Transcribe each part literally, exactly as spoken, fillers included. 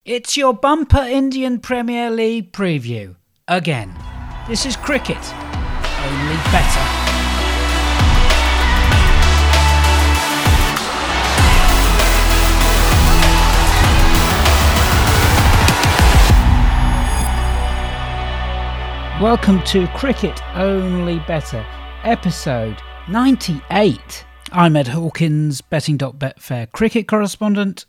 It's your bumper Indian Premier League preview. Again. This is cricket. Only better. Welcome to Cricket Only Better, episode ninety-eight. I'm Ed Hawkins, betting dot betfair cricket correspondent.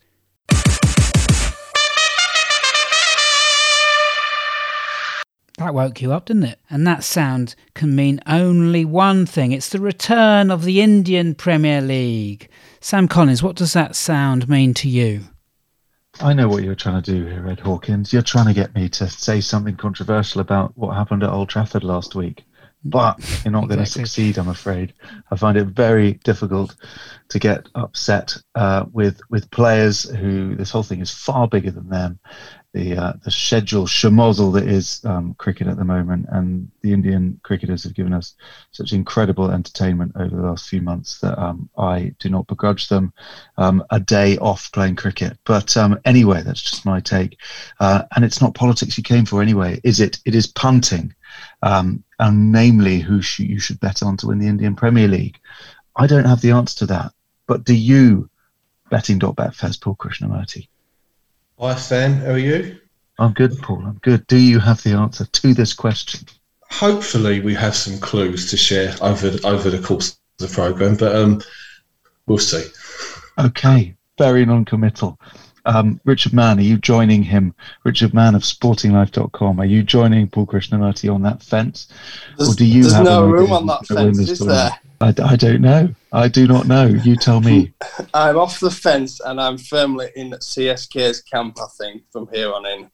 That woke you up, didn't it? And that sound can mean only one thing. It's the return of the Indian Premier League. Sam Collins, what does that sound mean to you? I know what you're trying to do here, Ed Hawkins. You're trying to get me to say something controversial about what happened at Old Trafford last week. But you're not exactly. going to succeed, I'm afraid. I find it very difficult to get upset uh, with with players who this whole thing is far bigger than them. The uh, the schedule schmozzle that is um, cricket at the moment, and the Indian cricketers have given us such incredible entertainment over the last few months that um, I do not begrudge them um, a day off playing cricket. But um, anyway, that's just my take. Uh, and it's not politics you came for anyway, is it? It is punting, um, and namely who sh- you should bet on to win the Indian Premier League. I don't have the answer to that, but do you, betting dot betfair's Paul Krishnamurti? Hi, Sam. How are you? I'm good, Paul. I'm good. Do you have the answer to this question? Hopefully, we have some clues to share over over the course of the programme, but um, we'll see. Okay, very non-committal. Um, Richard Mann, are you joining him? Richard Mann of sporting life dot com. Are you joining Paul Krishnamurti on that fence? There's, or do you there's have no room on that fence, is there? I, I don't know. I do not know. You tell me. I'm off the fence and I'm firmly in C S K's camp, I think, from here on in.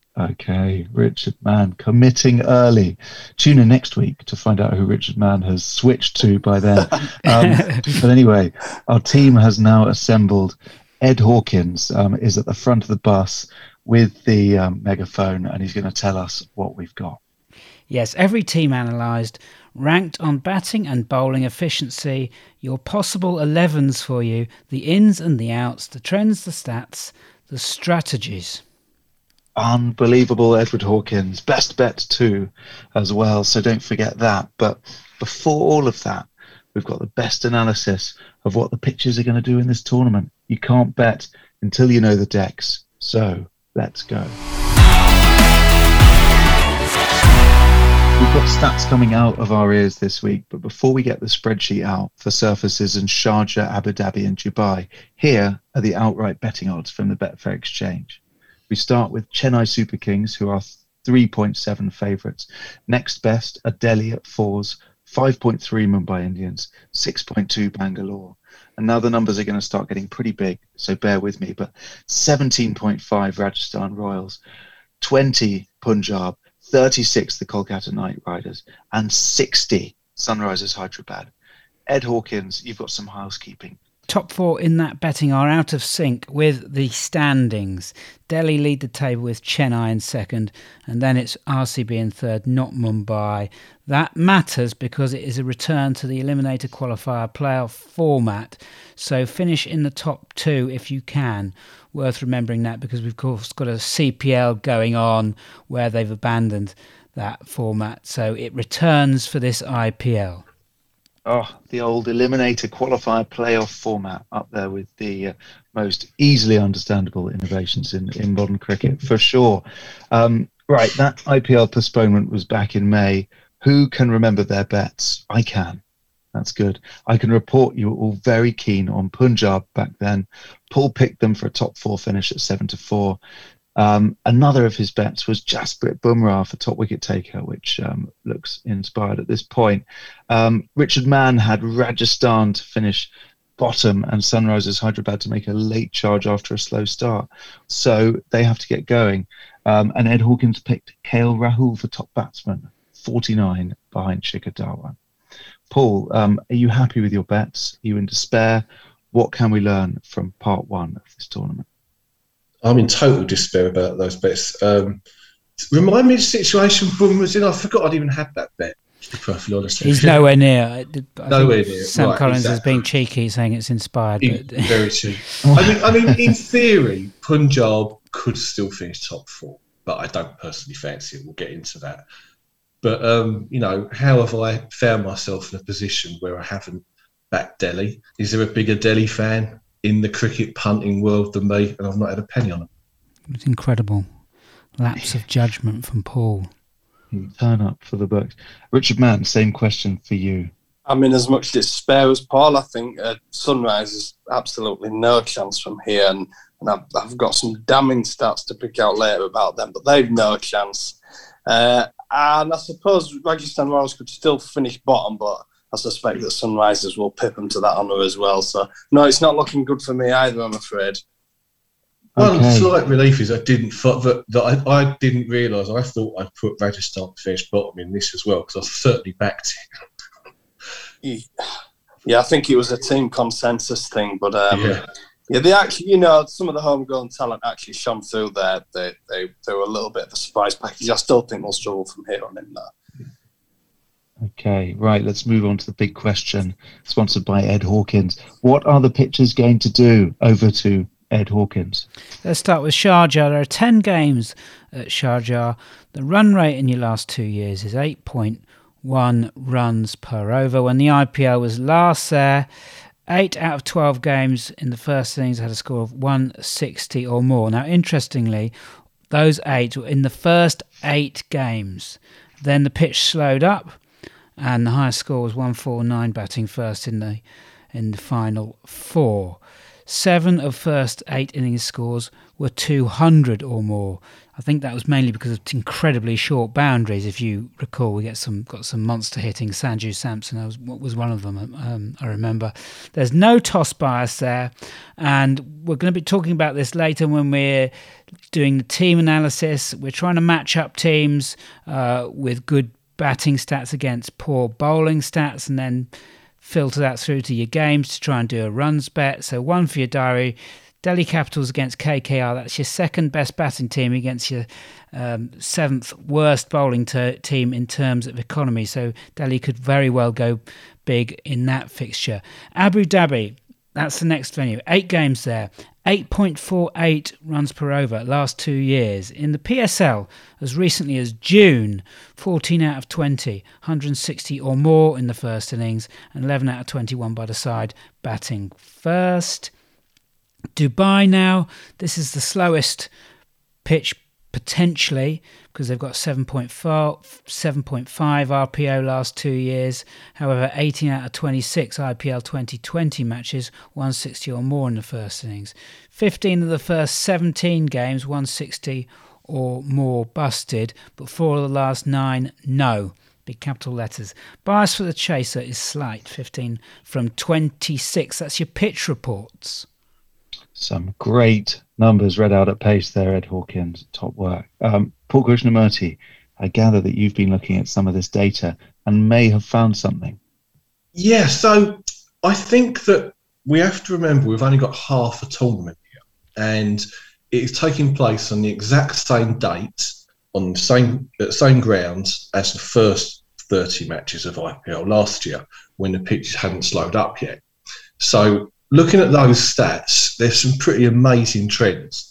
Okay, Richard Mann committing early. Tune in next week to find out who Richard Mann has switched to by then. Um, but anyway, our team has now assembled. Ed Hawkins um, is at the front of the bus with the um, megaphone, and he's going to tell us what we've got. Yes, every team analysed, ranked on batting and bowling efficiency, your possible elevens for you, the ins and the outs, the trends, the stats, the strategies. Unbelievable, Edward Hawkins. Best bet too, as well, so don't forget that. But before all of that, we've got the best analysis of what the pitches are going to do in this tournament. You can't bet until you know the decks. So, let's go. We've got stats coming out of our ears this week, but before we get the spreadsheet out for surfaces in Sharjah, Abu Dhabi and Dubai, here are the outright betting odds from the Betfair Exchange. We start with Chennai Super Kings, who are three point seven favourites. Next best are Delhi at fours, five point three Mumbai Indians, six point two Bangalore. And now the numbers are going to start getting pretty big, so bear with me, but seventeen point five Rajasthan Royals, twenty Punjab, thirty-six the Kolkata Knight Riders, and sixty Sunrisers Hyderabad. Ed Hawkins, you've got some housekeeping. Top four in that betting are out of sync with the standings. Delhi lead the table with Chennai in second, and then it's R C B in third, not Mumbai. That matters because it is a return to the Eliminator Qualifier playoff format, so finish in the top two if you can. Worth remembering that because we've of course got a C P L going on where they've abandoned that format, so it returns for this I P L. Oh, the old Eliminator Qualifier playoff format up there with the uh, most easily understandable innovations in, in modern cricket, for sure. Um, right, that I P L postponement was back in May. Who can remember their bets? I can. That's good. I can report you were all very keen on Punjab back then. Paul picked them for a top four finish at seven to four. Um, another of his bets was Jasprit Bumrah for top wicket taker, which um, looks inspired at this point. Um, Richard Mann had Rajasthan to finish bottom and Sunrisers Hyderabad to make a late charge after a slow start. So they have to get going. Um, and Ed Hawkins picked K L Rahul for top batsman, forty-nine behind Shikhar Dhawan. Paul, um, are you happy with your bets? Are you in despair? What can we learn from part one of this tournament? I'm in total despair about those bets. Um, remind me of the situation Boom was in. I forgot I'd even had that bet, to be perfectly honest. He's nowhere near. I nowhere near. Sam right, Collins exactly. is being cheeky, saying it's inspired. In, but... Very cheeky. I mean, I mean, in theory, Punjab could still finish top four, but I don't personally fancy it. We'll get into that. But, um, you know, how have I found myself in a position where I haven't backed Delhi? Is there a bigger Delhi fan in the cricket punting world than me? And I've not had a penny on it. It's incredible. Lapse of judgment from Paul. Turn up for the books. Richard Mann, same question for you. I'm in as much despair as Paul. I think uh, Sunrise is absolutely no chance from here. And, and I've, I've got some damning stats to pick out later about them, but they've no chance. Uh, and I suppose Rajasthan Royals could still finish bottom, but I suspect that Sunrisers will pip them to that honour as well. So, no, it's not looking good for me either, I'm afraid. One Okay. slight relief is I didn't that, that I, I didn't realise. I thought I'd put Rajasthan to finish bottom in this as well, because I certainly backed it. Yeah, I think it was a team consensus thing, but um, Yeah. yeah, they actually, you know, some of the homegrown talent actually shone through there. They, they, they were a little bit of a surprise package. I still think they'll struggle from here on in there. Okay, right, let's move on to the big question, sponsored by Ed Hawkins. What are the pitchers going to do? Over to Ed Hawkins. Let's start with Sharjah. There are ten games at Sharjah. The run rate in your last two years is eight point one runs per over. When the I P L was last there, eight out of twelve games in the first innings had a score of one sixty or more. Now, interestingly, those eight were in the first eight games. Then the pitch slowed up, and the highest score was one forty-nine, batting first in the in the final four. Seven of first eight innings scores were two hundred or more. I think that was mainly because of incredibly short boundaries. If you recall, we get some got some monster hitting. Sanju Samson was, was one of them, um, I remember. There's no toss bias there, and we're going to be talking about this later when we're doing the team analysis. We're trying to match up teams uh, with good batting stats against poor bowling stats, and then filter that through to your games to try and do a runs bet. So one for your diary: Delhi Capitals against K K R. That's your second best batting team against your um, seventh worst bowling ter- team in terms of economy. So Delhi could very well go big in that fixture. Abu Dhabi, that's the next venue. Eight games there. eight point four eight runs per over last two years. In the P S L, as recently as June, fourteen out of twenty, one hundred sixty or more in the first innings, and eleven out of twenty-one by the side batting first. Dubai now, this is the slowest pitch potentially because they've got seven point five R P O last two years. However, eighteen out of twenty-six I P L twenty twenty matches, one sixty or more in the first innings. fifteen of the first seventeen games, one sixty or more busted, but four of the last nine, no. Big capital letters. Bias for the chaser is slight, fifteen from twenty-six. That's your pitch reports. Some great numbers read out at pace there, Ed Hawkins. Top work. Um, Paul Krishnamurti, I gather that you've been looking at some of this data and may have found something. Yeah, so I think that we have to remember we've only got half a tournament here, and it is taking place on the exact same date, on the same uh, same grounds as the first thirty matches of I P L last year, when the pitches hadn't slowed up yet. So looking at those stats, there's some pretty amazing trends.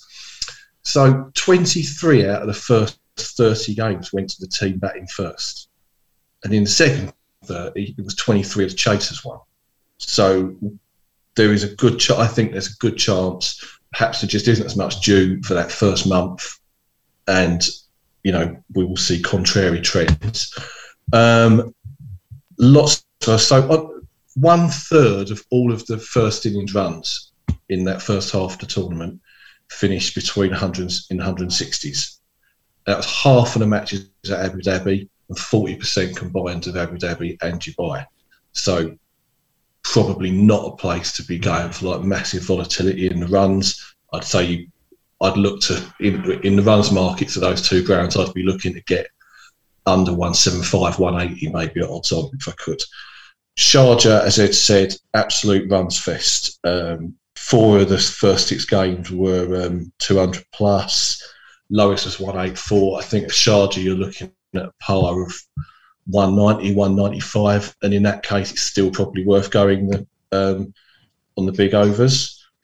So twenty-three out of the first thirty games went to the team batting first. And in the second thirty, it was twenty-three of the chasers won. So there is a good ch- I think there's a good chance perhaps there just isn't as much due for that first month. And, you know, we will see contrary trends. Um, lots of, so uh, one third of all of the first innings runs in that first half of the tournament finished between hundreds in hundred sixties. That was half of the matches at Abu Dhabi and forty percent combined of Abu Dhabi and Dubai. So probably not a place to be going for like massive volatility in the runs. I'd say you, I'd look to in, in the runs markets of those two grounds. I'd be looking to get under one seventy-five, one eighty maybe at odds on if I could. Sharjah, as Ed said, absolute runs fest. Um, four of the first six games were um, two hundred plus. Lowest was one eighty-four. I think at Sharjah you're looking at a par of one ninety, one ninety-five, and in that case it's still probably worth going the, um, on the big overs.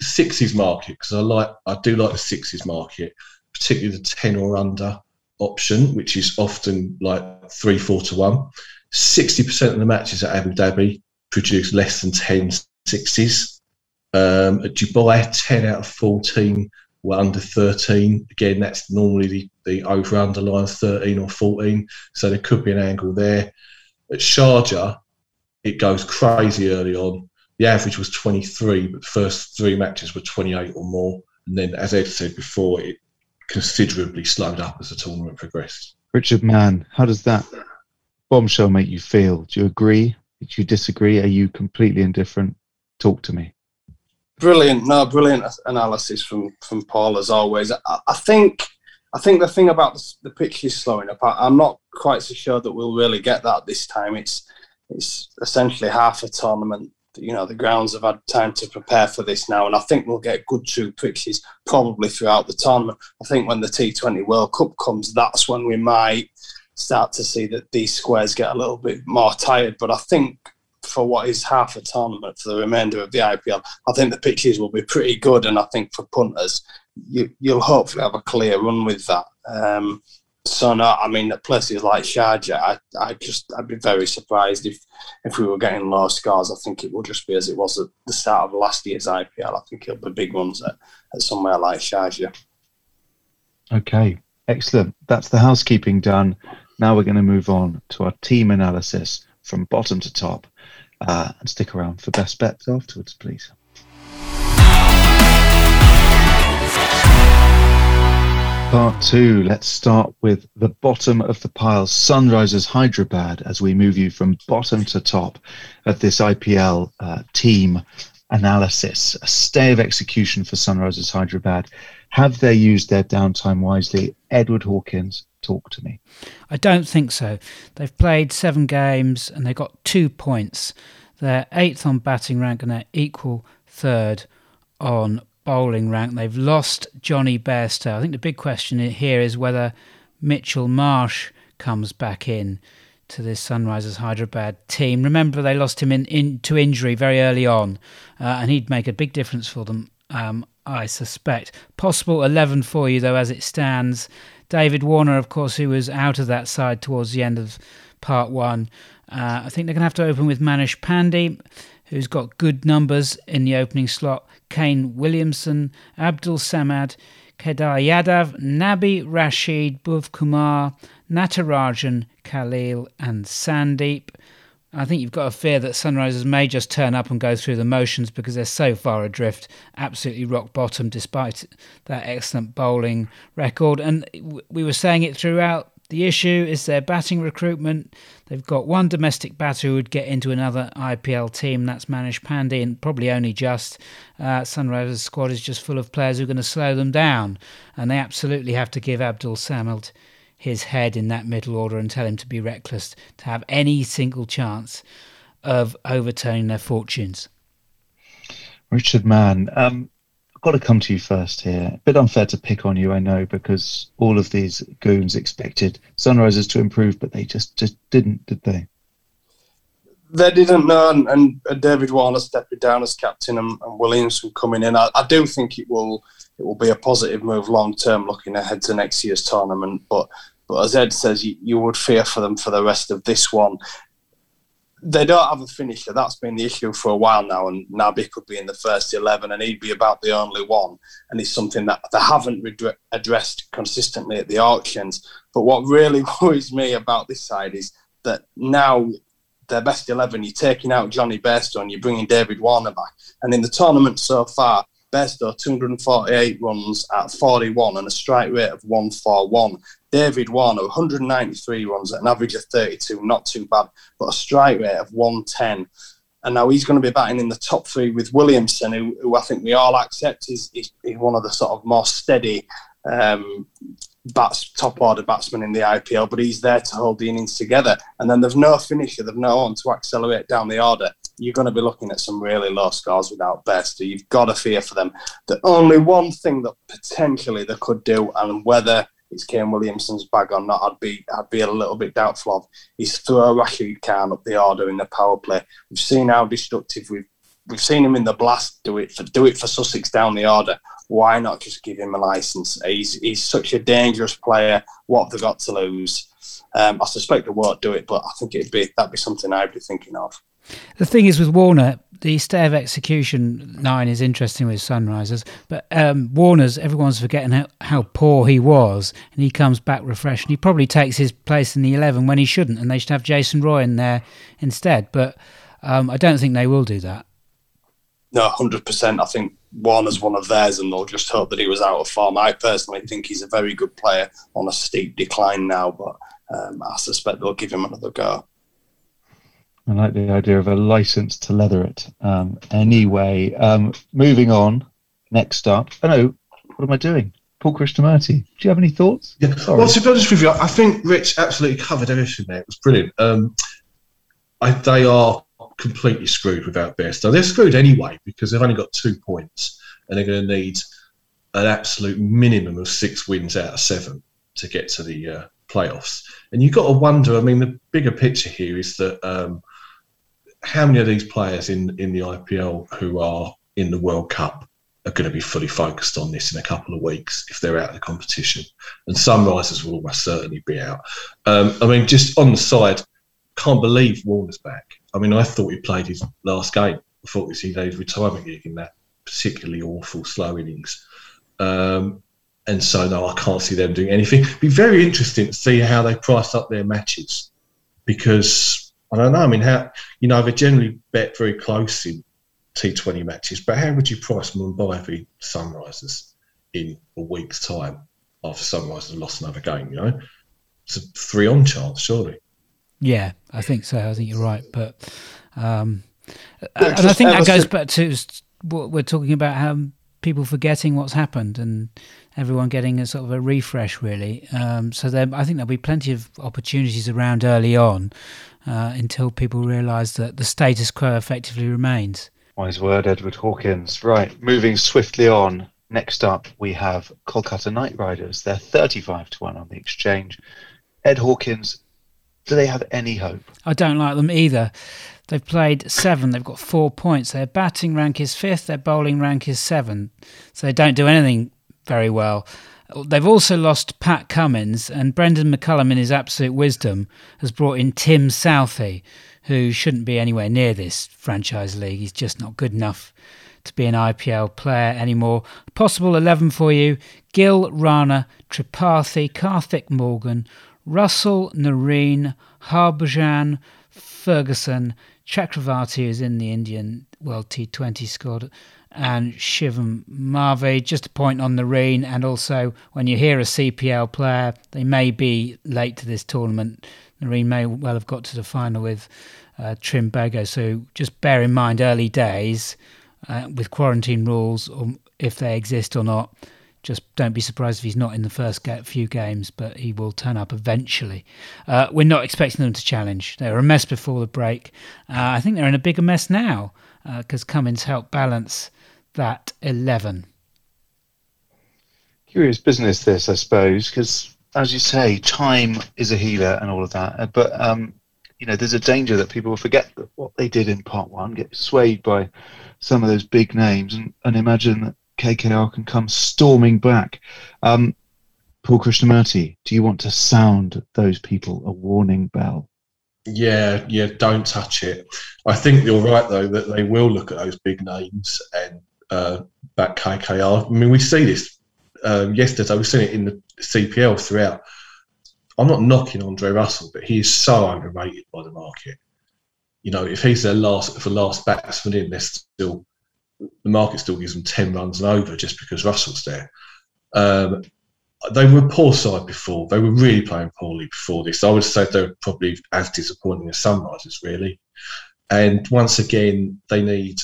sixes market, because I like I do like the sixes market, particularly the ten or under option, which is often like three, four to one. sixty percent of the matches at Abu Dhabi produce less than ten sixes. Um, at Dubai, ten out of fourteen were under thirteen. Again, that's normally the, the over-under line, thirteen or fourteen. So there could be an angle there. At Sharjah, it goes crazy early on. The average was twenty-three, but the first three matches were twenty-eight or more. And then, as Ed said before, it considerably slowed up as the tournament progressed. Richard Mann, how does that bombshell make you feel? Do you agree? Do you disagree? Are you completely indifferent? Talk to me. Brilliant, no, brilliant analysis from, from Paul as always. I, I think I think the thing about the, the pitch is slowing up. I, I'm not quite so sure that we'll really get that this time. It's it's essentially half a tournament. You know, the grounds have had time to prepare for this now, and I think we'll get good true pitches probably throughout the tournament. I think when the T twenty World Cup comes, that's when we might start to see that these squares get a little bit more tired. But I think for what is half a tournament for the remainder of the I P L, I think the pitches will be pretty good, and I think for punters, you, you'll hopefully have a clear run with that. Um, so no, I mean, at places like Sharjah, I, I just I'd be very surprised if if we were getting low scores. I think it will just be as it was at the start of last year's I P L. I think it'll be big ones at, at somewhere like Sharjah. Okay, excellent. That's the housekeeping done. Now we're going to move on to our team analysis from bottom to top. Uh, and stick around for best bets afterwards, please. Part two, let's start with the bottom of the pile, Sunrisers Hyderabad, as we move you from bottom to top of this I P L uh, team analysis. A stay of execution for Sunrisers Hyderabad. Have they used their downtime wisely? Edward Hawkins, talk to me. I don't think so. They've played seven games and they got two points. They're eighth on batting rank and they're equal third on bowling rank. They've lost Johnny Bairstow. I think the big question here is whether Mitchell Marsh comes back in to this Sunrisers Hyderabad team. Remember, they lost him in, in to injury very early on, uh, and he'd make a big difference for them, um, I suspect. Possible eleven for you, though, as it stands. David Warner, of course, who was out of that side towards the end of part one. Uh, I think they're going to have to open with Manish Pandey, who's got good numbers in the opening slot. Kane Williamson, Abdul Samad, Kedar Yadav, Nabi Rashid, Bhuv Kumar, Natarajan, Khalil and Sandeep. I think you've got a fear that Sunrisers may just turn up and go through the motions because they're so far adrift, absolutely rock bottom despite that excellent bowling record. And we were saying it throughout. The issue is their batting recruitment. They've got one domestic batter who would get into another I P L team. That's Manish Pandey, and probably only just. Uh, Sunrisers' squad is just full of players who are going to slow them down. And they absolutely have to give Abdul Samad his head in that middle order and tell him to be reckless to have any single chance of overturning their fortunes. Richard Mann, um, I've got to come to you first here. A bit unfair to pick on you, I know, because all of these goons expected Sunrisers to improve, but they just, just didn't, did they? They didn't know, and, and David Warner stepping down as captain and, and Williamson coming in. I, I do think it will it will be a positive move long term looking ahead to next year's tournament, but But as Ed says, you, you would fear for them for the rest of this one. They don't have a finisher. That's been the issue for a while now, and Nabi could be in the first eleven and he'd be about the only one. And it's something that they haven't redre- addressed consistently at the auctions. But what really worries me about this side is that now their best eleven, you're taking out Johnny Bairstow and you're bringing David Warner back. And in the tournament so far, Bairstow two hundred forty-eight runs at forty-one and a strike rate of one forty-one. David Warner one hundred ninety-three runs at an average of thirty-two, not too bad, but a strike rate of one ten. And now he's going to be batting in the top three with Williamson, who, who I think we all accept is, is, is one of the sort of more steady um, bats, top order batsmen in the I P L, but he's there to hold the innings together. And then they've no finisher, they've no one to accelerate down the order. You're going to be looking at some really low scores without Bairstow. You've got to fear for them. The only one thing that potentially they could do, and whether it's Kane Williamson's bag or not, I'd be I'd be a little bit doubtful of, is throw Rashid Khan up the order in the power play. We've seen how destructive we've we've seen him in the Blast do it for do it for Sussex down the order. Why not just give him a licence? He's he's such a dangerous player. What have they got to lose? Um, I suspect they won't do it, but I think it'd be that'd be something I'd be thinking of. The thing is with Warner, the stay of execution nine is interesting with Sunrisers, but um, Warner's, everyone's forgetting how, how poor he was, and he comes back refreshed, and he probably takes his place in the eleven when he shouldn't, and they should have Jason Roy in there instead. But um, I don't think they will do that. No, one hundred percent. I think Warner's one of theirs, and they'll just hope that he was out of form. I personally think he's a very good player on a steep decline now, but um, I suspect they'll give him another go. I like the idea of a license to leather it. Um, anyway, um, moving on. Next up, oh no, what am I doing? Paul Krishnamurti. Do you have any thoughts? Yeah. Sorry. Well, to be honest with you, I think Rich absolutely covered everything there. It was brilliant. Um, I, they are completely screwed without Bairstow. They're screwed anyway because they've only got two points and they're going to need an absolute minimum of six wins out of seven to get to the uh, playoffs. And you've got to wonder, I mean, the bigger picture here is that um, how many of these players in, in the I P L who are in the World Cup are going to be fully focused on this in a couple of weeks if they're out of the competition? And Sunrisers will almost certainly be out. Um, I mean, just on the side, can't believe Warner's back. I mean, I thought he played his last game. I thought he was his retirement gig in that particularly awful slow innings. Um, and so, no, I can't see them doing anything. It'd be very interesting to see how they price up their matches because... I don't know. I mean, how you know they generally bet very close in T twenty matches, but how would you price Mumbai v Sunrisers in a week's time after Sunrisers lost another game? You know, it's a three-on chance, surely. Yeah, I think so. I think you're right, but um, and I think that goes back to what we're talking about: how people forgetting what's happened and everyone getting a sort of a refresh, really. Um, so there, I think there'll be plenty of opportunities around early on. Uh, until people realise that the status quo effectively remains. Wise word, Edward Hawkins. Right, moving swiftly on. Next up, we have Kolkata Knight Riders. They're thirty-five to one on the exchange. Ed Hawkins, do they have any hope? I don't like them either. They've played seven. They've got four points. Their batting rank is fifth. Their bowling rank is seven. So they don't do anything very well. They've also lost Pat Cummins, and Brendan McCullum, in his absolute wisdom, has brought in Tim Southey, who shouldn't be anywhere near this franchise league. He's just not good enough to be an I P L player anymore. Possible eleven for you: Gill, Rana, Tripathi, Karthik Morgan, Russell, Nareen, Harbhajan, Ferguson, Chakravarti, who's in the Indian World T twenty squad, and Shivam Marve. Just a point on Nareen, and also when you hear a C P L player, they may be late to this tournament. Nareen may well have got to the final with uh, Trimbago, so just bear in mind early days uh, with quarantine rules, or if they exist or not. Just don't be surprised if he's not in the first few games, but he will turn up eventually. Uh, we're not expecting them to challenge. They were a mess before the break. Uh, I think they're in a bigger mess now because uh, Cummins helped balance that eleven. Curious business this, I suppose, because as you say, time is a healer and all of that. But um, you know, there's a danger that people will forget that what they did in part one, get swayed by some of those big names, and, and imagine that K K R can come storming back. Um, Paul Krishnamurti, do you want to sound those people a warning bell? Yeah, yeah, don't touch it. I think you're right, though, that they will look at those big names and uh, back K K R. I mean, we see this um, yesterday. We've seen it in the C P L throughout. I'm not knocking Andre Russell, but he is so overrated by the market. You know, if he's their last, if the last batsman in, they're still, the market still gives them ten runs and over just because Russell's there. Um, they were a poor side before. They were really playing poorly before this. I would say they're probably as disappointing as Sunrisers, really. And once again, they need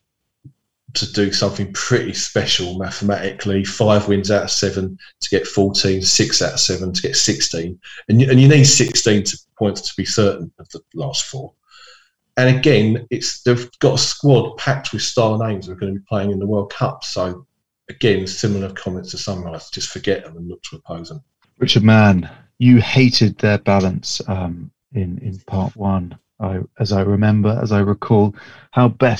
to do something pretty special mathematically. Five wins out of seven to get fourteen, six out of seven to get sixteen. And you, and you need sixteen to, points to be certain of the last four. And again, it's they've got a squad packed with star names who are going to be playing in the World Cup. So, again, similar comments to Sunrise. Just forget them and look to oppose them. Richard Mann, you hated their balance um, in in part one. I, as I remember, as I recall, how best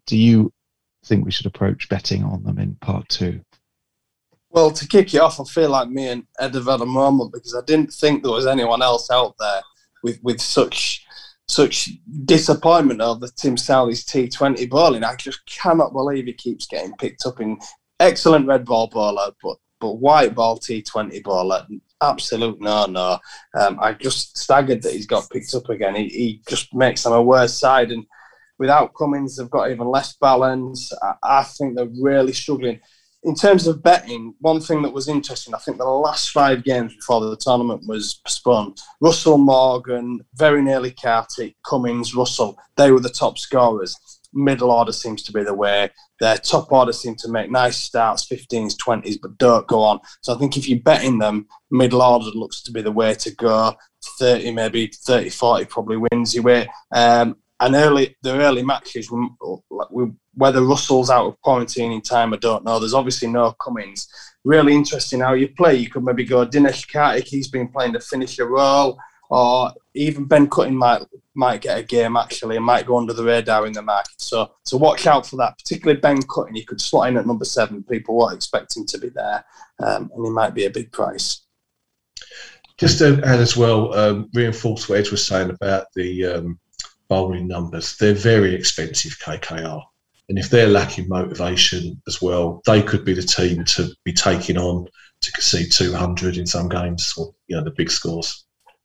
do you think we should approach betting on them in part two? Well, to kick it off, I feel like me and Ed have had a moment because I didn't think there was anyone else out there with, with such such disappointment over Tim Southey's T twenty bowling. I just cannot believe he keeps getting picked up in excellent red ball bowler, but but white ball T twenty bowler, absolute no-no. Um, I just staggered that he's got picked up again. He, he just makes them a worse side, and without Cummins, they've got even less balance. I, I think they're really struggling. In terms of betting, one thing that was interesting, I think the last five games before the tournament was postponed, Russell, Morgan, very nearly Kartik, Cummins, Russell, they were the top scorers. Middle order seems to be the way. Their top order seem to make nice starts, fifteens, twenties, but don't go on. So I think if you're betting them, middle order looks to be the way to go. thirty, maybe thirty, forty probably wins your way. Um, and early, the early matches, we, we, whether Russell's out of quarantine in time, I don't know. There's obviously no Cummins. Really interesting how you play. You could maybe go Dinesh Kartik, he's been playing the finisher role, or even Ben Cutting might might get a game actually and might go under the radar in the market. So so watch out for that, particularly Ben Cutting. He could slot in at number seven. People won't expect him to be there, um, and he might be a big price. Just to add as well, um, reinforce what Ed was saying about the um, bowling numbers. They're very expensive, K K R. And if they're lacking motivation as well, they could be the team to be taking on to concede two hundred in some games, or you know, the big scores.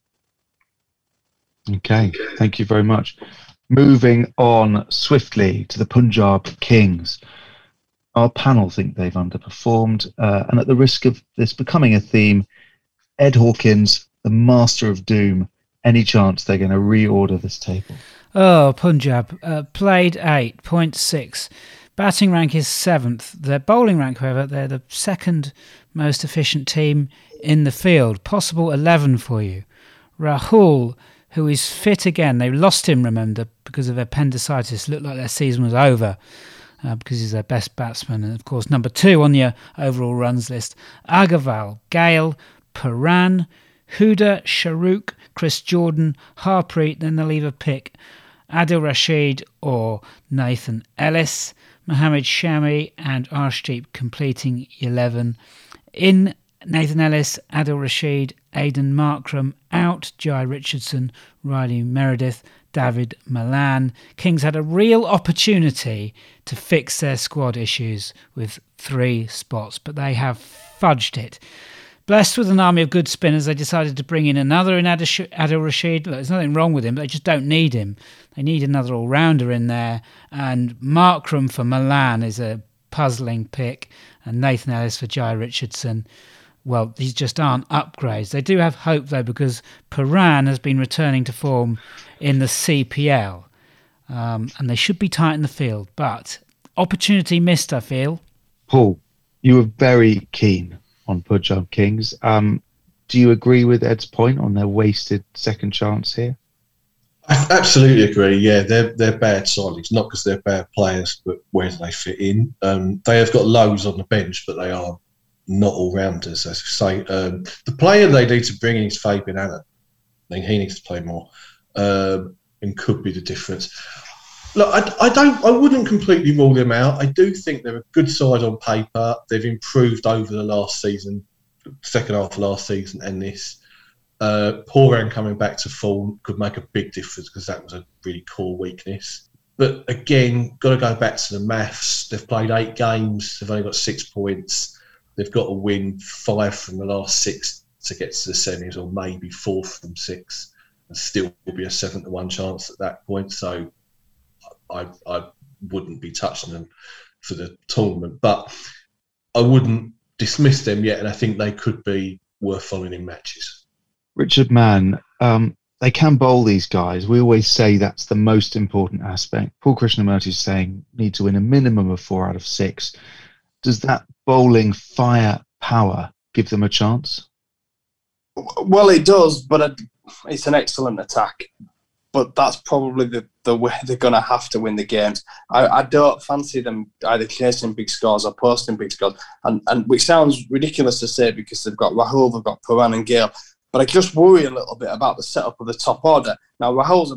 Okay, thank you very much. Moving on swiftly to the Punjab Kings. Our panel think they've underperformed, uh, and at the risk of this becoming a theme, Ed Hawkins, the master of doom, any chance they're going to reorder this table? Oh, Punjab, uh, played eight point six. Batting rank is seventh. Their bowling rank, however, they're the second most efficient team in the field. Possible eleven for you. Rahul, who is fit again. They lost him, remember, because of appendicitis. Looked like their season was over uh, because he's their best batsman. And, of course, number two on your overall runs list. Agarwal, Gale, Paran, Huda, Shahrukh, Chris Jordan, Harpreet, then they'll either pick Adil Rashid or Nathan Ellis. Mohammed Shami and Arshdeep completing eleven. In Nathan Ellis, Adil Rashid, Aidan Markram out, Jai Richardson, Riley Meredith, David Malan. Kings had a real opportunity to fix their squad issues with three spots, but they have fudged it. Blessed with an army of good spinners, they decided to bring in another in Adil Rashid. Look, there's nothing wrong with him, but they just don't need him. They need another all-rounder in there. And Markram for Milan is a puzzling pick. And Nathan Ellis for Jai Richardson. Well, these just aren't upgrades. They do have hope, though, because Paran has been returning to form in the C P L. Um, and they should be tight in the field. But opportunity missed, I feel. Paul, you were very keen on Punjab Kings. Um, do you agree with Ed's point on their wasted second chance here? I absolutely agree. Yeah, they're they're bad signings, not because they're bad players, but where do they fit in? Um, they have got loads on the bench, but they are not all-rounders, as I say. Um, the player they need to bring in is Fabian Allen. I think he needs to play more um, and could be the difference. Look, I, I don't. I wouldn't completely rule them out. I do think they're a good side on paper. They've improved over the last season, second half of last season, and this. Uh, Poran coming back to form could make a big difference because that was a really core weakness. But again, got to go back to the maths. They've played eight games. They've only got six points. They've got to win five from the last six to get to the semis, or maybe four from six, and still will be a seven to one chance at that point. So. I, I wouldn't be touching them for the tournament, but I wouldn't dismiss them yet, and I think they could be worth following in matches. Richard Mann, um, they can bowl these guys. We always say that's the most important aspect. Paul Krishnamurti is saying need to win a minimum of four out of six. Does that bowling firepower give them a chance? Well, it does, but it's an excellent attack. But that's probably the, the way they're going to have to win the games. I, I don't fancy them either chasing big scores or posting big scores, and, and which sounds ridiculous to say because they've got Rahul, they've got Paran and Gale. But I just worry a little bit about the setup of the top order. Now, Rahul's a, a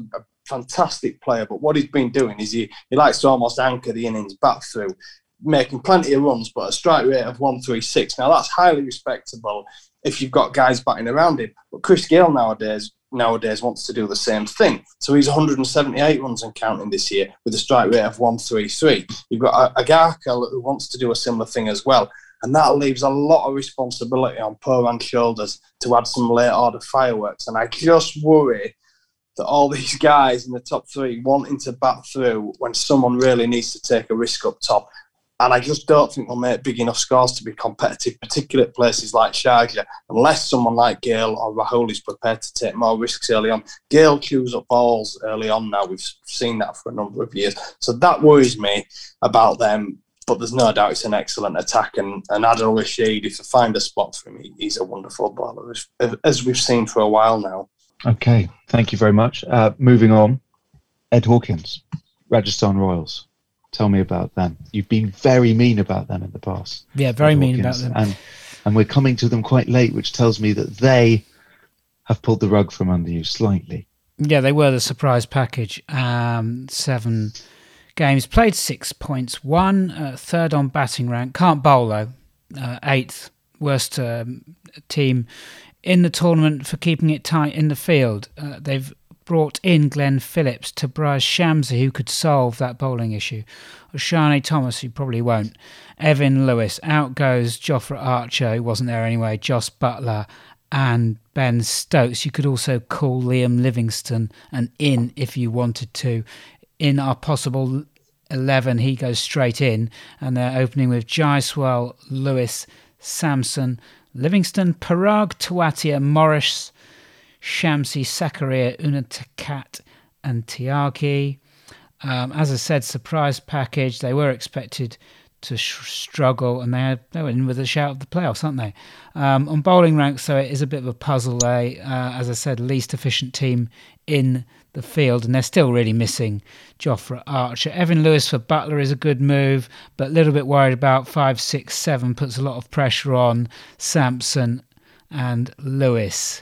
fantastic player, but what he's been doing is he, he likes to almost anchor the innings back through, making plenty of runs, but a strike rate of one thirty-six. Now, that's highly respectable if you've got guys batting around him. But Chris Gayle nowadays nowadays wants to do the same thing. So he's one hundred seventy-eight runs and counting this year with a strike rate of one thirty-three. You've got Agarkar who wants to do a similar thing as well. And that leaves a lot of responsibility on Pooran's shoulders to add some late order fireworks. And I just worry that all these guys in the top three wanting to bat through when someone really needs to take a risk up top. And I just don't think they'll make big enough scores to be competitive, particularly at places like Sharjah, unless someone like Gayle or Rahul is prepared to take more risks early on. Gayle chews up balls early on now. We've seen that for a number of years. So that worries me about them. But there's no doubt it's an excellent attack. And, and Adil Rashid, if you find a spot for him, he's a wonderful bowler, as, as we've seen for a while now. Okay, thank you very much. Uh, moving on, Ed Hawkins, Rajasthan Royals. Tell me about them. You've been very mean about them in the past. Yeah, very mean about them. And, and we're coming to them quite late, which tells me that they have pulled the rug from under you slightly. Yeah, they were the surprise package. Um, seven games played, six points, one, uh, third on batting rank. Can't bowl, though. Uh, eighth worst um, team in the tournament for keeping it tight in the field. Uh, they've brought in Glenn Phillips, Tabraiz Shamsi, who could solve that bowling issue. Oshane Thomas, who probably won't. Evan Lewis. Out goes Jofra Archer, who wasn't there anyway. Jos Buttler and Ben Stokes. You could also call Liam Livingstone an in if you wanted to. In our possible eleven, he goes straight in. And they're opening with Jaiswal, Lewis, Samson, Livingstone, Parag, Tewatia, Morris, Shamsi, Sakaria, Unatakat and Tyagi. Um, as I said, surprise package. They were expected to sh- struggle and they, had, they were in with a shout of the playoffs, aren't they? Um, on bowling ranks, so it is a bit of a puzzle. They, uh, as I said, least efficient team in the field, and they're still really missing Jofra Archer. Evan Lewis for Buttler is a good move, but a little bit worried about five, six, seven, puts a lot of pressure on Sampson and Lewis.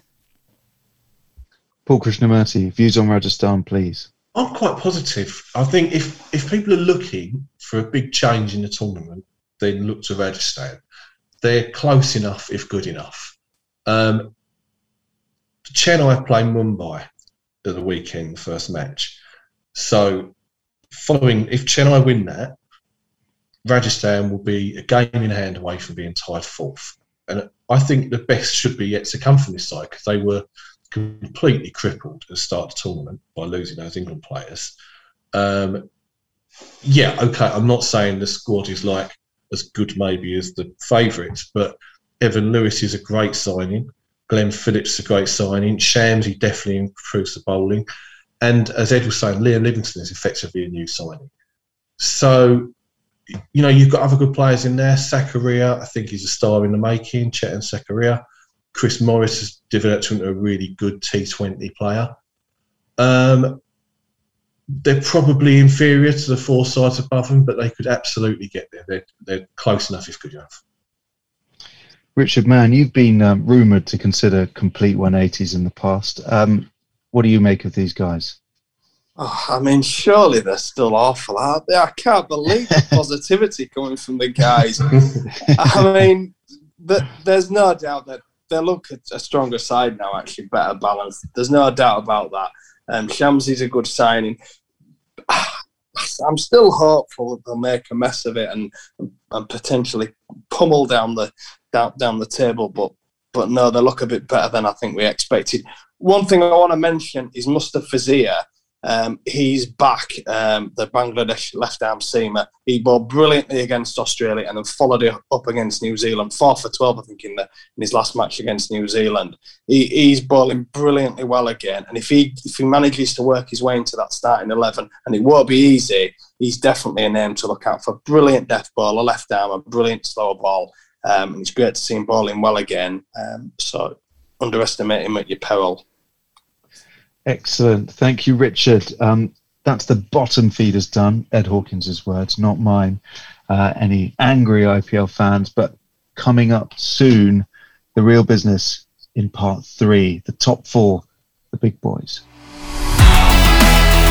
Paul Krishnamurti, views on Rajasthan, please. I'm quite positive. I think if, if people are looking for a big change in the tournament, then look to Rajasthan. They're close enough, if good enough. Um, Chennai play Mumbai at the weekend, the first match. So, following, if Chennai win that, Rajasthan will be a game in hand away from being tied fourth. And I think the best should be yet to come from this side because they were completely crippled at the start of the tournament by losing those England players. Um, yeah, okay, I'm not saying the squad is like as good maybe as the favourites, but Evan Lewis is a great signing. Glenn Phillips is a great signing. Shamsi definitely improves the bowling. And as Ed was saying, Liam Livingstone is effectively a new signing. So, you know, you've got other good players in there. Sakaria, I think he's a star in the making. Chetan Sakaria. Chris Morris has developed into a really good T twenty player. Um, they're probably inferior to the four sides above them, but they could absolutely get there. They're, they're close enough if good enough. Richard Mann, you've been um, rumoured to consider complete one eighties in the past. Um, what do you make of these guys? Oh, I mean, surely they're still awful, aren't they? I can't believe the positivity coming from the guys. I mean, the, there's no doubt that they look a, a stronger side now, actually, better balanced. There's no doubt about that. Um, Shamsi's a good signing. I'm still hopeful that they'll make a mess of it and and potentially pummel down the down, down the table, but but no, they look a bit better than I think we expected. One thing I want to mention is Mustafa Zia. Um, he's back, um, the Bangladesh left-arm seamer. He bowled brilliantly against Australia and then followed it up against New Zealand. four for twelve, I think, in, the, in his last match against New Zealand. He, he's bowling brilliantly well again. And if he if he manages to work his way into that starting eleven, and it won't be easy, he's definitely a name to look out for. Brilliant death bowler, left-arm, a brilliant slower ball. Um, and it's great to see him bowling well again. Um, so underestimate him at your peril. Excellent. Thank you, Richard. Um, that's the bottom feeders done. Ed Hawkins' words, not mine. Uh, any angry I P L fans, but coming up soon, the real business in part three, the top four, the big boys.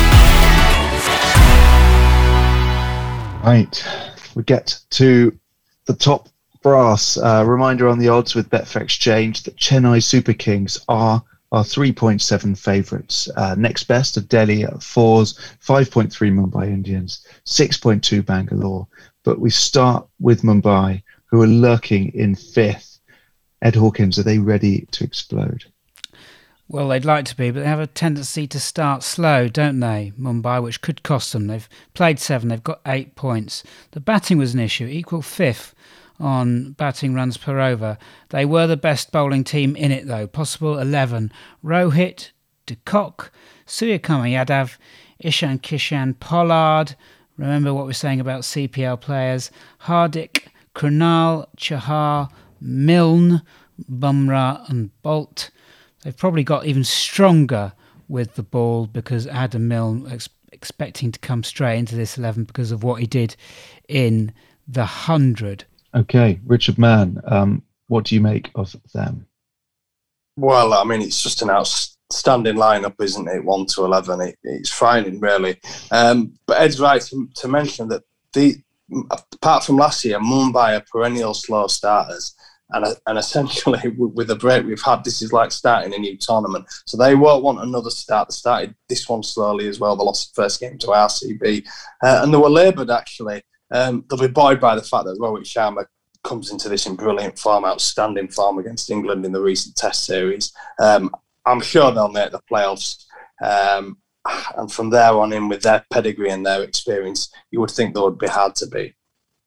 Right, we get to the top brass. Uh, reminder on the odds with Betfair Exchange that Chennai Super Kings are our three point seven favourites. Uh, next best are Delhi at fours, five point three Mumbai Indians, six point two Bangalore. But we start with Mumbai, who are lurking in fifth. Ed Hawkins, are they ready to explode? Well, they'd like to be, but they have a tendency to start slow, don't they, Mumbai, which could cost them. They've played seven, they've got eight points. The batting was an issue, equal fifth on batting runs per over. They were the best bowling team in it, though. Possible eleven. Rohit, De Kock, Suryakumar Yadav, Ishan Kishan, Pollard. Remember what we're saying about C P L players. Hardik, Krunal, Chahar, Milne, Bumrah and Bolt. They've probably got even stronger with the ball because Adam Milne ex- expecting to come straight into this eleven because of what he did in the hundred. Okay, Richard Mann, um, what do you make of them? Well, I mean, it's just an outstanding lineup, isn't it? one to eleven. It, it's frightening, really. Um, but Ed's right to, to mention that the apart from last year, Mumbai are perennial slow starters. And, and essentially, with the break we've had, this is like starting a new tournament. So they won't want another start. They started this one slowly as well. They lost the first game to R C B. Uh, and they were laboured, actually. Um, they'll be buoyed by the fact that Rohit Sharma comes into this in brilliant form, outstanding form against England in the recent Test series. Um, I'm sure they'll make the playoffs. Um, and from there on in, with their pedigree and their experience, you would think they would be hard to beat.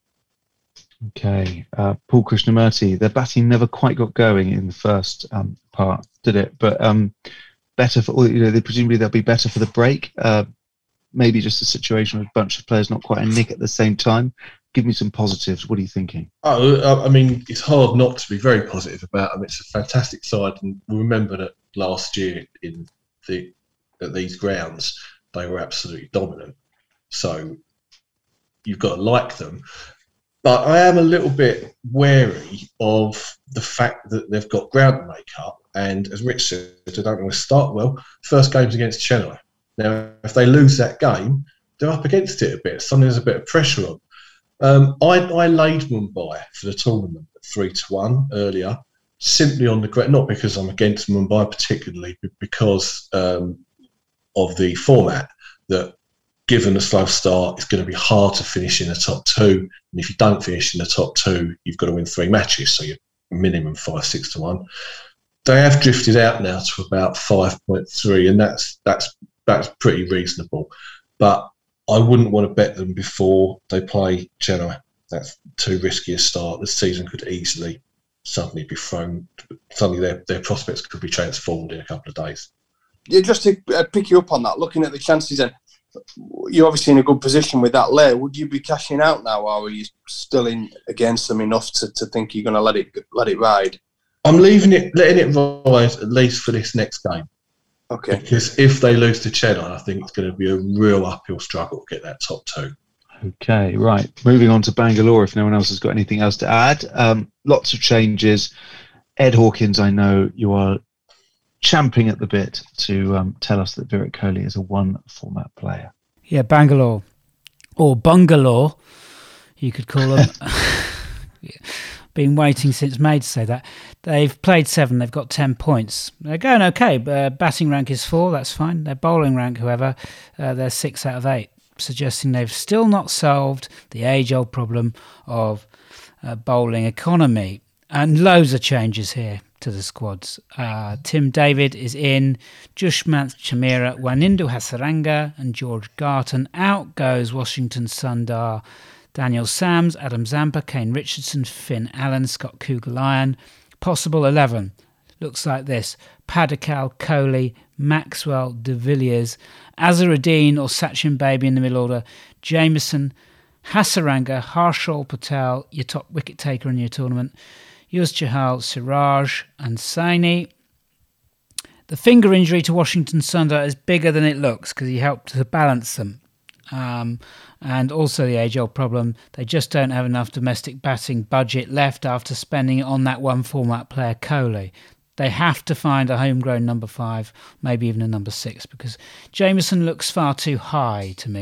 Okay, uh, Paul Krishnamurti, their batting never quite got going in the first um, part, did it? But um, better for, you know, they presumably they'll be better for the break. Uh, maybe just a situation with a bunch of players not quite a nick at the same time. Give me some positives. What are you thinking? Oh, I mean, it's hard not to be very positive about them. It's a fantastic side, and we remember that last year in the at these grounds they were absolutely dominant. So you've got to like them. But I am a little bit wary of the fact that they've got ground to make up. And as Rich said, they don't always start well. First game's against Chennai. Now, if they lose that game, they're up against it a bit. Suddenly there's a bit of pressure on. Um, I, I laid Mumbai for the tournament at three to one earlier, simply on the ground, not because I'm against Mumbai particularly, but because um, of the format that, given a slow start, it's going to be hard to finish in the top two. And if you don't finish in the top two, you've got to win three matches. So you're minimum five, six to one. They have drifted out now to about five point three, and that's that's that's pretty reasonable. But I wouldn't want to bet them before they play Chennai. That's too risky a start. The season could easily suddenly be thrown. Suddenly their, their prospects could be transformed in a couple of days. Yeah, just to uh, pick you up on that, looking at the chances then, you're obviously in a good position with that lay. Would you be cashing out now, or are you still in against them enough to, to think you're going to let it let it ride? I'm leaving it, letting it ride at least for this next game. Okay. Because if they lose to Chennai, I think it's going to be a real uphill struggle to get that top two. Okay, right. Moving on to Bangalore, if no one else has got anything else to add. Um, lots of changes. Ed Hawkins, I know you are champing at the bit to um, tell us that Virat Kohli is a one-format player. Yeah, Bangalore, or Bungalore, you could call them. Yeah. Been waiting since May to say that. They've played seven, they've got ten points. They're going okay, but uh, batting rank is four, that's fine. Their bowling rank, however, uh, they're six out of eight, suggesting they've still not solved the age-old problem of uh, bowling economy. And loads of changes here to the squads. Uh, Tim David is in, Jushmanth Chameera, Wanindu Hasaranga and George Garton. Out goes Washington Sundar, Daniel Sams, Adam Zampa, Kane Richardson, Finn Allen, Scott Kugel-Iron. Possible eleven. Looks like this. Padikal, Kohli, Maxwell, De Villiers, Azharuddin or Sachin Baby in the middle order, Jameson, Hasaranga, Harshal Patel, your top wicket taker in your tournament, Yuz Chahal, Siraj and Saini. The finger injury to Washington Sundar is bigger than it looks because he helped to balance them. Um, and also the age-old problem, they just don't have enough domestic batting budget left after spending it on that one format player, Kohli. They have to find a homegrown number five, maybe even a number six, because Jameson looks far too high to me.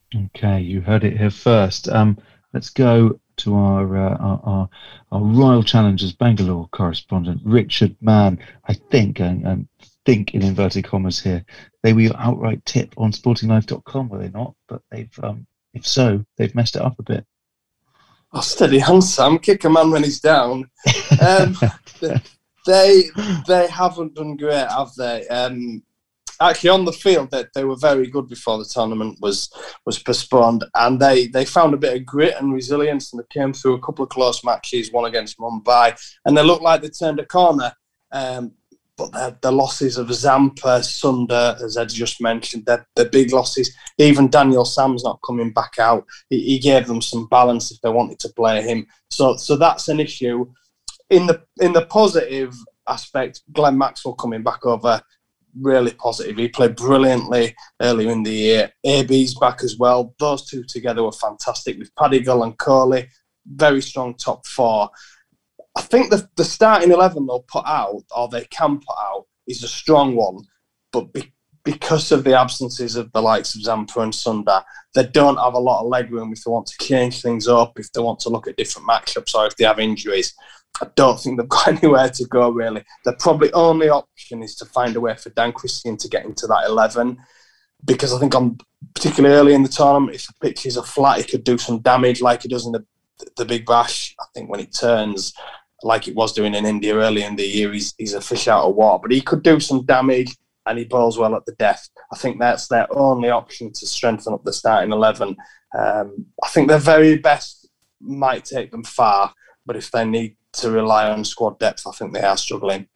Okay, you heard it here first. Um, let's go to our, uh, our our our Royal Challengers Bangalore correspondent, Richard Mann. I think, and, and think in inverted commas here, they were your outright tip on sporting life dot com, were they not? But they've, um, if so, they've messed it up a bit. Oh, steady on, Sam. Kick a man when he's down. Um, they they haven't done great, have they? Um, actually, on the field, they, they were very good before the tournament was was postponed, and they, they found a bit of grit and resilience, and they came through a couple of close matches, one against Mumbai, and they looked like they turned a corner. Um, but the, the losses of Zampa, Sunda, as Ed just mentioned, they're, they're big losses. Even Daniel Sam's not coming back out. He, he gave them some balance if they wanted to play him. So so that's an issue. In the in the positive aspect, Glenn Maxwell coming back over, really positive. He played brilliantly earlier in the year. A B's back as well. Those two together were fantastic with Padigal and Kohli. Very strong top four. I think the, the starting eleven they'll put out, or they can put out, is a strong one. But be, because of the absences of the likes of Zampa and Sunda, they don't have a lot of leg room if they want to change things up, if they want to look at different matchups, or if they have injuries. I don't think they've got anywhere to go, really. Their probably only option is to find a way for Dan Christian to get into that eleven, because I think on particularly early in the tournament, if the pitches are flat, he could do some damage like he does in the, the Big Bash. I think when it turns, like it was doing in India early in the year, he's, he's a fish out of water. But he could do some damage, and he bowls well at the death. I think that's their only option to strengthen up the starting eleven. Um, I think their very best might take them far, but if they need to rely on squad depth, I think they are struggling.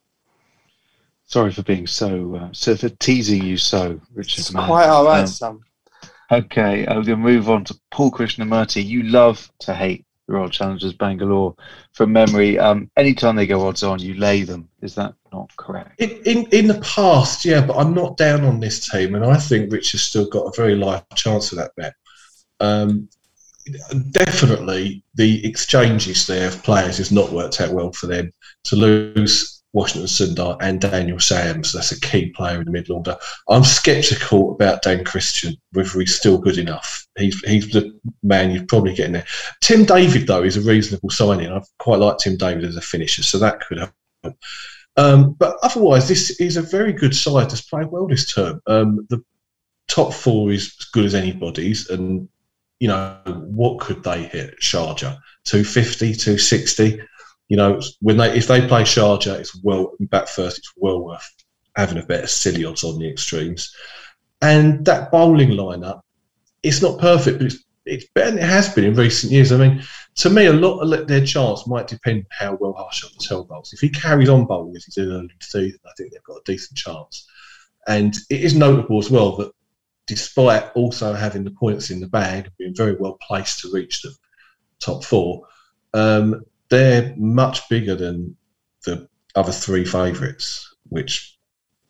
Sorry for being so, uh, so for teasing you so, Richard. It's Mann. Quite all right, um, Sam. Okay, I'm going to move on to Paul Krishnamurti. You love to hate the Royal Challengers Bangalore from memory. Um, anytime they go odds on, you lay them. Is that not correct? In, in in the past, yeah, but I'm not down on this team, and I think Rich has still got a very live chance of that bet. Um, definitely, the exchanges there of players has not worked out well for them. To lose Washington Sundar and Daniel Sams, that's a key player in the middle order. I'm sceptical about Dan Christian, whether he's still good enough. He's he's the man you're probably getting there. Tim David, though, is a reasonable signing. I quite like Tim David as a finisher, so that could help. Um, but otherwise, this is a very good side that's played well this term. Um, the top four is as good as anybody's, and you know, what could they hit? Sharjah, two fifty, two sixty. You know, when they if they play Sharjah, it's well back first. It's well worth having a bet of silly odds on the extremes. And that bowling lineup, it's not perfect, but it's it's better than it has been in recent years. I mean, to me, a lot of their chance might depend on how well Harshal Patel bowls. If he carries on bowling as he did early in the season, I think they've got a decent chance. And it is notable as well that despite also having the points in the bag, being very well placed to reach the top four, um, they're much bigger than the other three favourites, which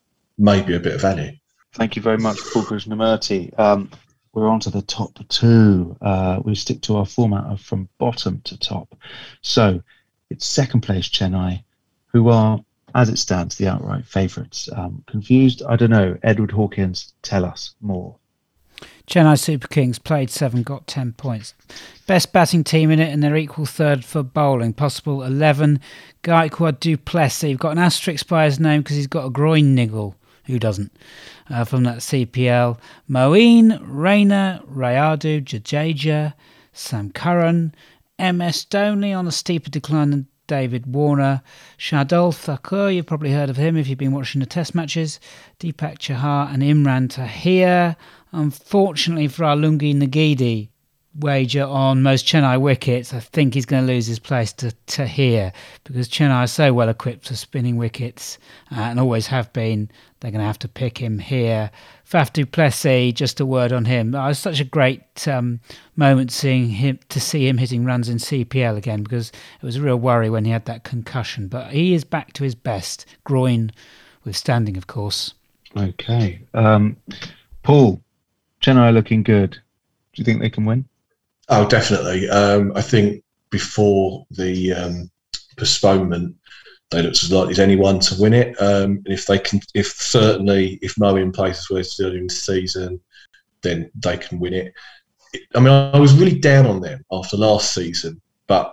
may be a bit of value. Thank you very much, Paul Krishnamurti. Um, we're on to the top two. Uh, we stick to our format of from bottom to top. So it's second place Chennai, who are, as it stands, the outright favourites. Um, confused? I don't know. Edward Hawkins, tell us more. Chennai Super Kings played seven, got ten points. Best batting team in it, and they're equal third for bowling. Possible eleven. Gaikwad du Plessis. You've got an asterisk by his name because he's got a groin niggle. Who doesn't? Uh, from that C P L. Moeen, Rayner, Rayadu, Jadeja, Sam Curran, M S Dhoni on a steeper decline than David Warner, Shardul Thakur, you've probably heard of him if you've been watching the test matches, Deepak Chahar and Imran Tahir. Unfortunately for our Lungi Nagidi wager on most Chennai wickets, I think he's going to lose his place to Tahir because Chennai are so well equipped for spinning wickets uh, and always have been. They're going to have to pick him here. Faf du Plessis, just a word on him. Oh, it was such a great um, moment seeing him to see him hitting runs in C P L again because it was a real worry when he had that concussion. But he is back to his best, groin withstanding, of course. Okay. Um, Paul, Chennai are looking good. Do you think they can win? Oh, definitely. Um, I think before the um, postponement, they looked as likely as anyone to win it. Um, and if they can, if certainly, if Moeen plays as well as earlier in the season, then they can win it. I mean, I was really down on them after last season, but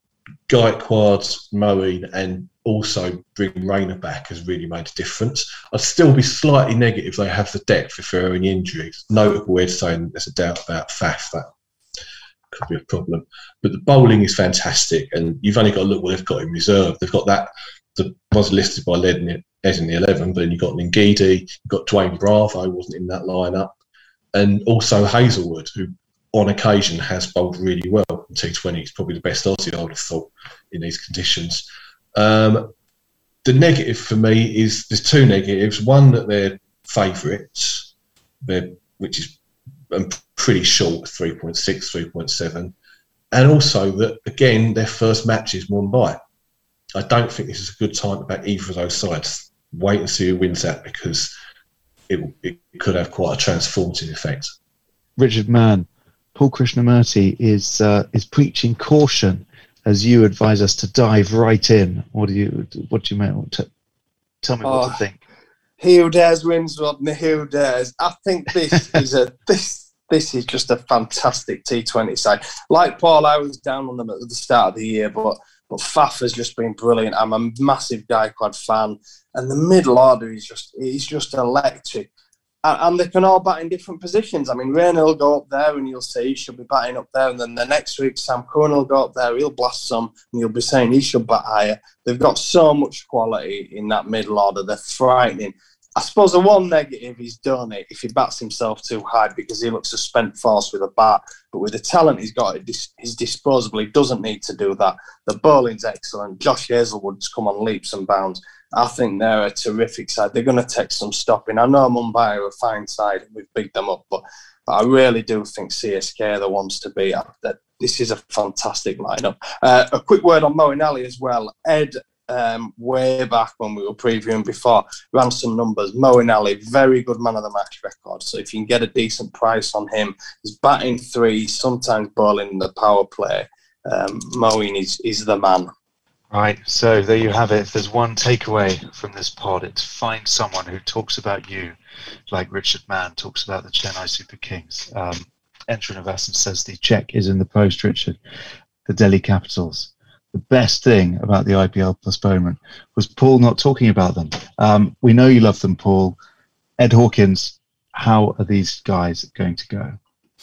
Gaekwad, Moeen, and also bring Rayner back has really made a difference. I'd still be slightly negative if they have the depth if there are any injuries. Notable, Ed saying there's a doubt about Faf. That could be a problem. But the bowling is fantastic, and you've only got to look what they've got in reserve. They've got that, the was listed by Led in the eleven, but then you've got Ngidi, you've got Dwayne Bravo, wasn't in that lineup, and also Hazelwood, who on occasion has bowled really well in T twenty. He's probably the best Aussie I would have thought in these conditions. Um, the negative for me is there's two negatives. One, that they're favourites, they're, which is um, pretty short, three point six, three point seven. And also that, again, their first match is Mumbai. I don't think this is a good time to back either of those sides. Wait and see who wins that, because it, it could have quite a transformative effect. Richard Mann, Paul Krishnamurti is uh, is preaching caution as you advise us to dive right in. What do you what do you mean? T- tell me oh, what to think. He who dares wins, Rodney. He who dares. I think this is a this this is just a fantastic T twenty side. Like Paul, I was down on them at the start of the year, but but Faf has just been brilliant. I'm a massive Gaekwad fan, and the middle order is just is just electric. And they can all bat in different positions. I mean, Rayner will go up there and you'll see he should be batting up there. And then the next week, Sam Curran will go up there, he'll blast some, and you'll be saying he should bat higher. They've got so much quality in that middle order. They're frightening. I suppose the one negative he's done it if he bats himself too high, because he looks a spent force with a bat. But with the talent he's got at his disposal, he doesn't need to do that. The bowling's excellent. Josh Hazelwood's come on leaps and bounds. I think they're a terrific side. They're going to take some stopping. I know Mumbai are a fine side, and we've bigged them up, but, but I really do think C S K are the ones to beat. That this is a fantastic lineup. Uh, a quick word on Moeen Ali as well. Ed, um, way back when we were previewing before, ran some numbers. Moeen Ali, very good man of the match record. So if you can get a decent price on him, he's batting three, sometimes bowling in the power play. Um, Moeen is, is the man. Right, so there you have it. If there's one takeaway from this pod, it's find someone who talks about you like Richard Mann talks about the Chennai Super Kings. Um, Entry Investment says the check is in the post, Richard. The Delhi Capitals. The best thing about the I P L postponement was Paul not talking about them. Um, we know you love them, Paul. Ed Hawkins, how are these guys going to go?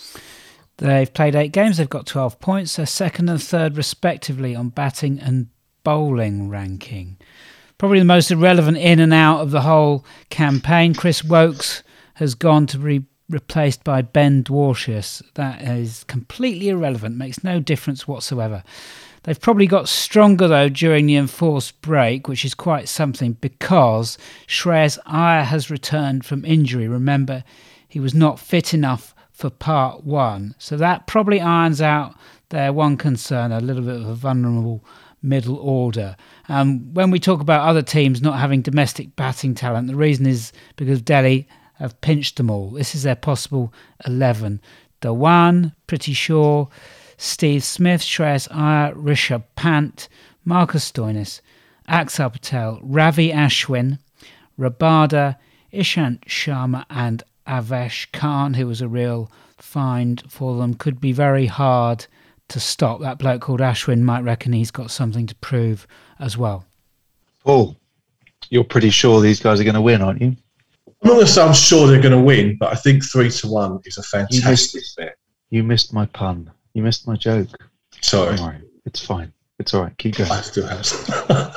They've played eight games. They've got twelve points. They're second and third, respectively, on batting and bowling ranking. Probably the most irrelevant in and out of the whole campaign. Chris Wokes has gone to be replaced by Ben Dwarshuis. That is completely irrelevant, makes no difference whatsoever. They've probably got stronger, though, during the enforced break, which is quite something, because Shreyas Iyer has returned from injury. Remember, he was not fit enough for part one. So that probably irons out their one concern, a little bit of a vulnerable middle order. Um, when we talk about other teams not having domestic batting talent, the reason is because Delhi have pinched them all. This is their possible eleven. Dhawan, pretty sure, Steve Smith, Shreyas Iyer, Rishabh Pant, Marcus Stoinis, Axar Patel, Ravi Ashwin, Rabada, Ishant Sharma and Avesh Khan, who was a real find for them. Could be very hard to stop. That bloke called Ashwin might reckon he's got something to prove as well. Paul, you're pretty sure these guys are going to win, aren't you? I'm not going to say I'm sure they're going to win, but I think three to one is a fantastic bet. You missed my pun. You missed my joke. Sorry. Don't worry. It's fine. It's all right. Keep going. I still have some.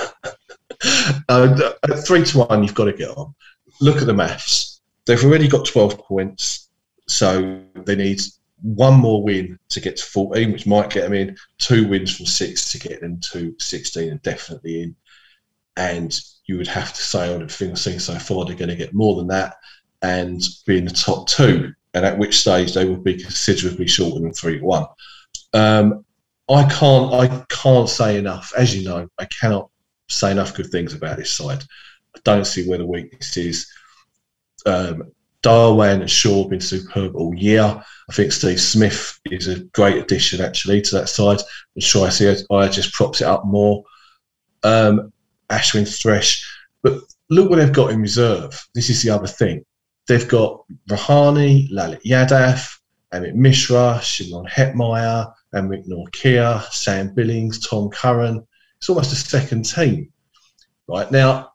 uh, at three to one, you've got to get on. Look at the maths. They've already got twelve points, so they need one more win to get to fourteen, which might get them in. Two wins from six to get them to sixteen and definitely in. And you would have to say on everything I've seen so far, they're going to get more than that and be in the top two. And at which stage they would be considerably shorter than three to one. Um, I can't. I can't say enough. As you know, I cannot say enough good things about this side. I don't see where the weakness is. Um, Darwan and Shaw have been superb all year. I think Steve Smith is a great addition actually to that side. And sure, I see I just props it up more. Um, Ashwin Thresh, but look what they've got in reserve. This is the other thing. they've got Rahane, Lalit Yadav, Amit Mishra, Shimon Hetmeyer, Enric Norkia, Sam Billings, Tom Curran. It's almost a second team. Right now,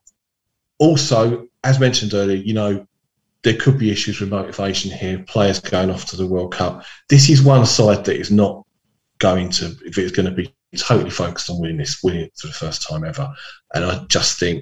also, as mentioned earlier, you know, there could be issues with motivation here, players going off to the World Cup. This is one side that is not going to, if it's going to be totally focused on winning this, winning it for the first time ever. And I just think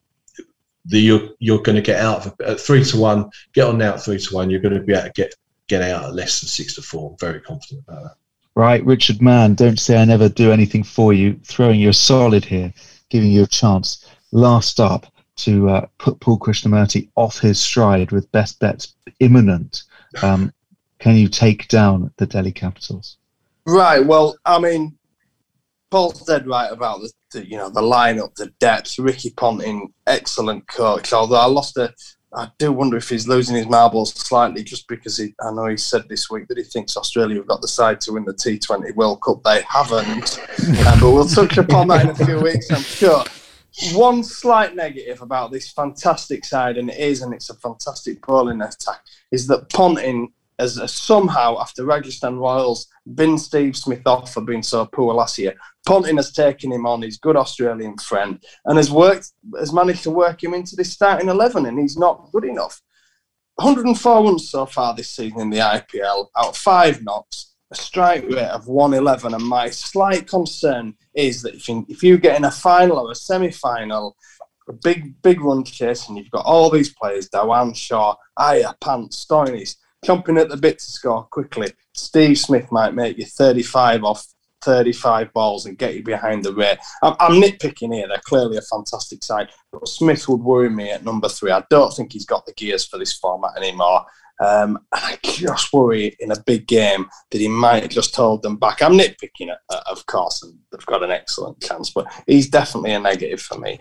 that you're, you're going to get out of, at three to one, get on now at three to one, you're going to be able to get, get out at less than six to four. I'm very confident about that. Right, Richard Mann, don't say I never do anything for you. Throwing you a solid here, giving you a chance. Last up to uh, put Paul Krishnamurti off his stride with best bets imminent. Um, can you take down the Delhi Capitals? Right. Well, I mean, Paul's dead right about the, the you know the lineup, the depth. Ricky Ponting, excellent coach. Although I lost a. I do wonder if he's losing his marbles slightly just because he, I know he said this week that he thinks Australia have got the side to win the T twenty World Cup. They haven't. um, but we'll touch upon that in a few weeks, I'm sure. One slight negative about this fantastic side, and it is, and it's a fantastic bowling attack, is that Ponting has uh, somehow, after Rajasthan Royals, bin Steve Smith off for being so poor last year. Ponting has taken him on, his good Australian friend, and has worked, has managed to work him into this starting eleven, and he's not good enough. one hundred four runs so far this season in the I P L, out of five knocks, a strike rate of one eleven, and my slight concern is that if you, if you get in a final or a semi-final, a big, big run chase, and you've got all these players, Dhawan, Shaw, Iyer, Pant, Stoinis, chomping at the bit to score quickly, Steve Smith might make you thirty-five off thirty-five balls and get you behind the rate. I'm, I'm nitpicking here. They're clearly a fantastic side, but Smith would worry me at number three. I don't think he's got the gears for this format anymore. Um, and I just worry in a big game that he might have just hold them back. I'm nitpicking it, uh, of course, and they've got an excellent chance, but he's definitely a negative for me.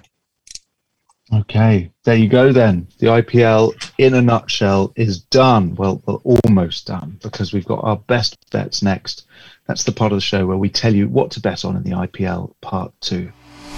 Okay, there you go then. The I P L, in a nutshell, is done. Well, well, almost done, because we've got our best bets next. That's the part of the show where we tell you what to bet on in the I P L Part two.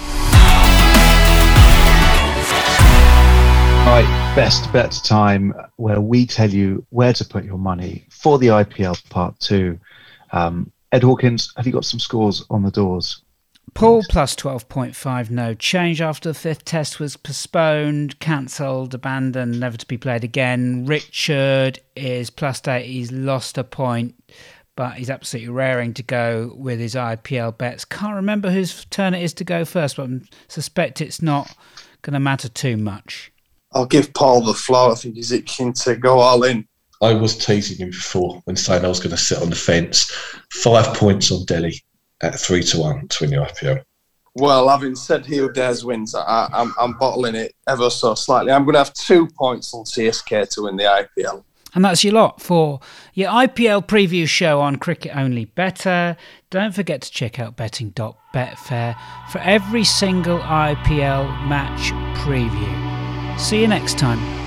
Right, best bet time, where we tell you where to put your money for the I P L Part two. Um, Ed Hawkins, have you got some scores on the doors? Paul plus twelve point five, no change after the fifth test was postponed, cancelled, abandoned, never to be played again. Richard is plus eight, he's lost a point, but he's absolutely raring to go with his I P L bets. Can't remember whose turn it is to go first, but I suspect it's not going to matter too much. I'll give Paul the floor. I think he's itching to go all in. I was teasing him before when saying I was going to sit on the fence. Five points on Delhi at three to one to win the I P L. Well, having said he who dares wins, I, I'm, I'm bottling it ever so slightly. I'm going to have two points on C S K to win the I P L. And that's your lot for your I P L preview show on Cricket Only Better. Don't forget to check out betting dot betfair for every single I P L match preview. See you next time.